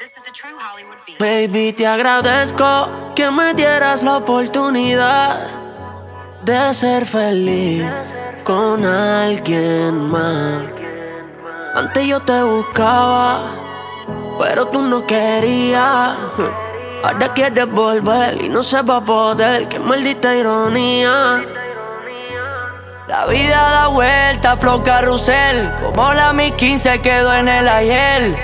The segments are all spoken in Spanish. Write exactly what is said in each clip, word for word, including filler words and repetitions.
Baby, te agradezco que me dieras la oportunidad de ser feliz con alguien más. Antes yo te buscaba, pero tú no querías. Ahora quieres volver y no se va a poder. Qué maldita ironía. La vida da vuelta, flow carrusel. Como la Mi quince quedó en el ayer.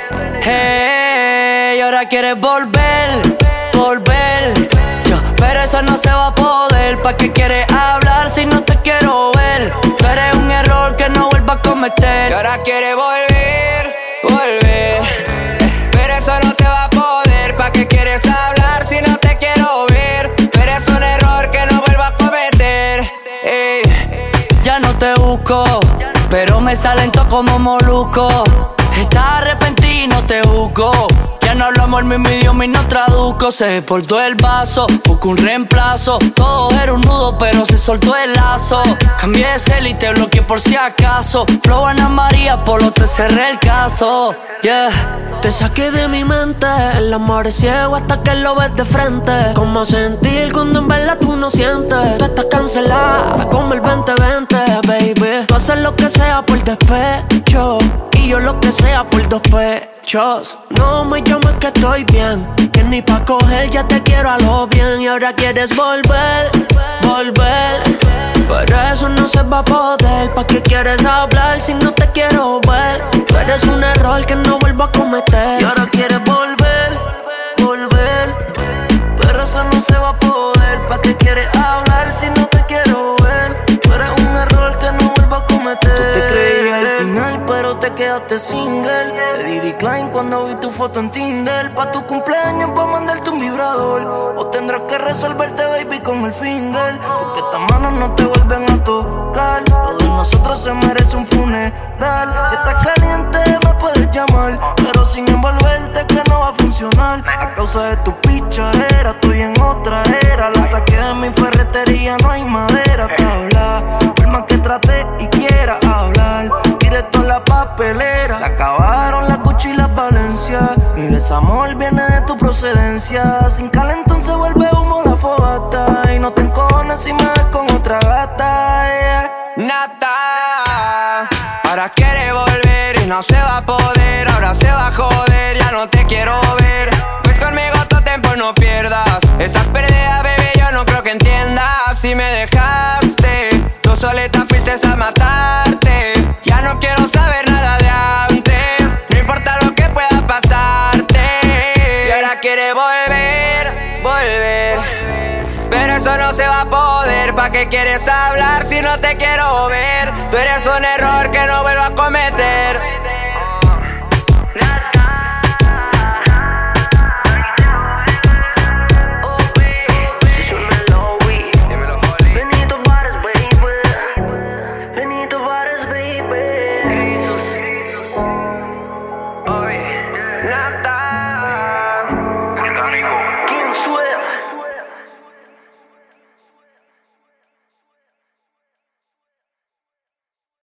Hey, y ahora quieres volver, volver. Yo, pero eso no se va a poder. ¿Pa' qué quieres hablar si no te quiero ver? Tú eres un error que no vuelva a cometer. Y ahora quieres volver, volver. eh, Pero eso no se va a poder. ¿Pa' qué quieres hablar si no te quiero ver? Tú eres un error que no vuelva a cometer. Ey. Ya no te busco, pero me salen todos como molusco. Estás arrepentido y no te juzgo. Ya no hablamos el mismo idioma y no traduzco. Se desbordó el vaso, busco un reemplazo. Todo era un nudo pero se soltó el lazo. Cambié de cel y te bloqueé por si acaso. Flow Ana María Polo, te cerré el caso. Yeah. Te saqué de mi mente, el amor es ciego hasta que lo ves de frente. Cómo sentir cuando en verdad tú no sientes. Tú estás cancelada como el veinte veinte, baby. Tú haces lo que sea por despecho y yo lo que sea por dos pechos. No me llames que estoy bien, que ni pa' coger ya te quiero a lo bien. Y ahora quieres volver, volver, pero eso no se va a poder. ¿Pa' qué quieres hablar si no te quiero ver? Tú eres un error que no vuelvo a cometer. Y ahora quieres volver, volver, pero eso no se va a poder. ¿Pa' qué quieres hablar si no te quiero ver? Tú eres un error que no vuelvo a cometer. Tú te creías al final pero te quedaste single. Te di decline cuando vi tu foto en Tinder. Pa' tu cumpleaños pa' mandarte un vibrador. O tendrás que resolverte baby con el finger, porque estas manos no te vuelven a tocar. Lo de nosotros se merece un funeral. Si estás caliente me puedes llamar, pero sin envolverte que no va a funcionar. A causa de tu pichadera estoy en otra era. La saqué de mi ferretería, no hay madera tabla. Por más que trate y quiera hablar, tiré toda la papelera. Se acabaron las Gucci y las Valencia. Mi desamor viene de tu procedencia. Sin calentón se vuelve humo la fogata. Y no te encojones si me ves con otra gata, yeah. Nata, ahora quiere volver y no se va a poder. Ahora se va a joder, ya no te quiero ver. Pues conmigo tu tiempo no pierdas. Estás perdida, bebé, yo no creo que entiendas. Si me dejaste, tú solita fuiste a matarte. Ya no quiero saber nada de antes, no importa lo que pueda pasarte. Y ahora quiere volver, volver, pero eso no se va a poder. ¿Pa' qué quieres hablar si no te quiero ver? Tú eres un error que no vuelvo a cometer. Nata.